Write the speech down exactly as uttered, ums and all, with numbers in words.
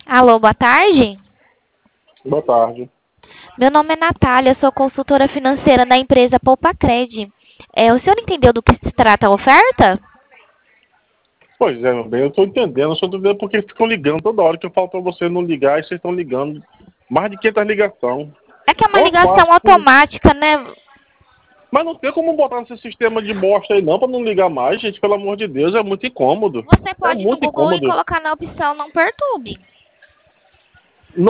Alô, boa tarde. Boa tarde. Meu nome é Natália, sou consultora financeira da empresa Poupacred. É, o senhor entendeu do que se trata a oferta? Pois é, meu bem, eu estou entendendo, eu só estou entendendo porque ficam ligando toda hora que eu falo para você não ligar e vocês estão ligando. Mais de quinhentas ligações. É que é uma Eu ligação faço, automática, né? mas não tem como botar nesse sistema de bosta aí não, para não ligar mais, gente, pelo amor de Deus, é muito incômodo. Você É pode ir no muito Google e incômodo. colocar na opção não perturbe.